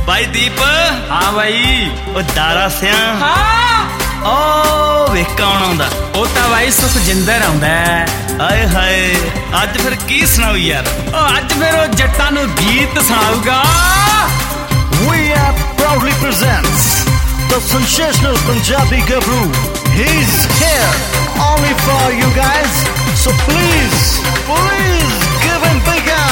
भाई दीप। हाँ भाई। ओ दारा सिया। हाँ ओ वे कौन आंदा? ओ ता भाई सुखजिंदर आंदा है। हाय हाय अज फिर की सुनाऊ यार? ओ अज फिर ओ जट्टां नू गीत सुनाऊगा। We are proudly presents the sensational Punjabi Gabru. He's here only for you guys. So please give him big hands.